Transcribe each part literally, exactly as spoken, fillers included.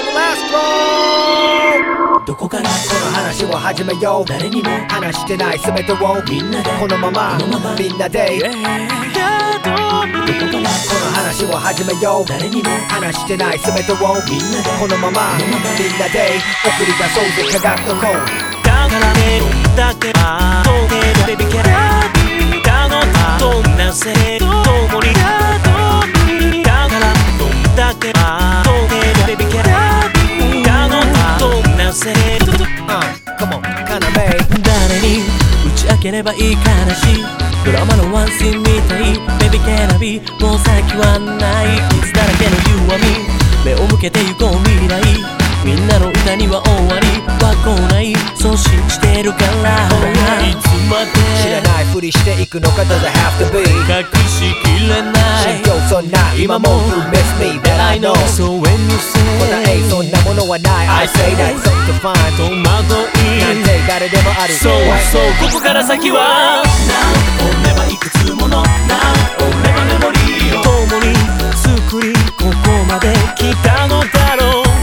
Let's go どこからこの話を始めよう誰にも話してない全てをみんなでこのままみんなで、yeah、どこからこの話を始めよう誰にも話してない全てをみんなでこのままみんなで送り出そうぜ科学のコーだからねだけは透明のベビーキャラだのどんなせいともにだからどんだけは透明のベビーキャラだのどんなせいとCome on 誰に打ち明ければいい話ドラマのワンシーンみたいベビーキャラビもう先はない傷だらけの弱み目を向けて行こう未来みんなの歌には終わりは来ないそう信じてるからいつまで知らないふりしていくのか Does it have to be 隠しきれない信用そんな今も You miss me that I know So when you say 答えそんなものはない I say that's something to find 戸惑いなんて誰でもあるそうそうここから先は Now or never いくつもの Now or never メモリーを共に作りここまで来たのだろう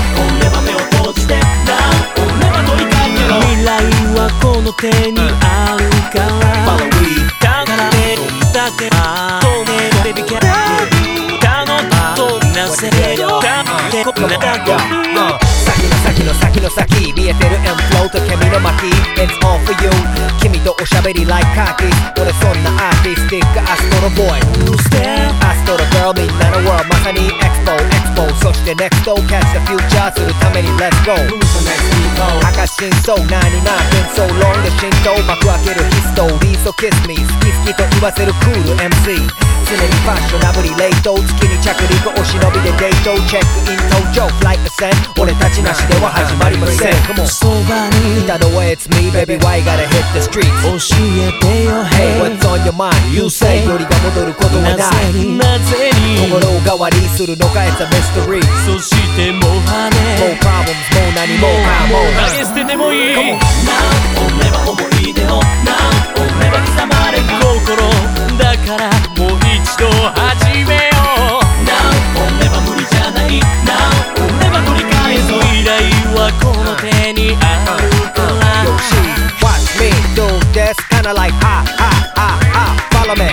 この手にあるからだからねだけは透明のベビーキャラだのどんなせいだってこんなだが先の先の先の先見えてる M フローと煙の巻 It's all for you 君とおしゃべり like カーキー俺そんなアーティスティックアストロボーイ Who's there? アストロ girl みんなの world まさに Expo Expo そして Next Catch the future するために Let's go Who's the next people? 赤真相ナインティナイン Been so long で浸透幕開けるヒストリー So kiss me 好き好きと言わせるクール エムシー 常にファッショナブリ冷凍月に着陸お忍びでデートチェックイン登場フライト船俺たちなしでは始まりませんそばにいたのは It's me baby why gotta hit the streets 教えてよ Hey what's on your mind You say よりが戻ることはないなぜに心を変わりするのか It's a mystery そしてもう羽 More problems もう何もかも投げ捨ててもいい Now or never 思い出を Now or never 刻まれた心だからもう一度始めよう Now or never 無理じゃない Now or never 繰り返そう未来はこの手にあるから Yo she watch me do this kinda like ha ha ha ha Follow me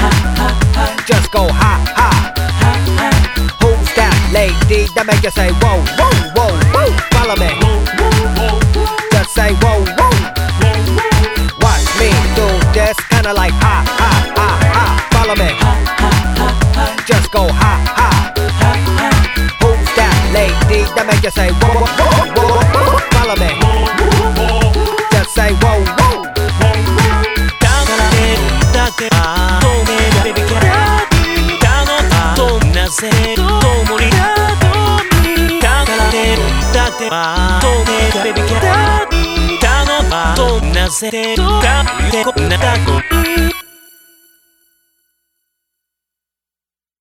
Just go ha ha Who's that lady that make you say whoa whoa whoa whoa Follow me Just say whoa whoa Watch me do this kinda like ha ha ha ha Follow me Just go ha ha Who's that lady that make you say whoa whoa whoa whoa Follow me Just say whoa whoa だからねだけは透明なベビーキャラだのどんなせいともにだからねだけは透明なベビーキャラだのどんなせいとだってこんなだと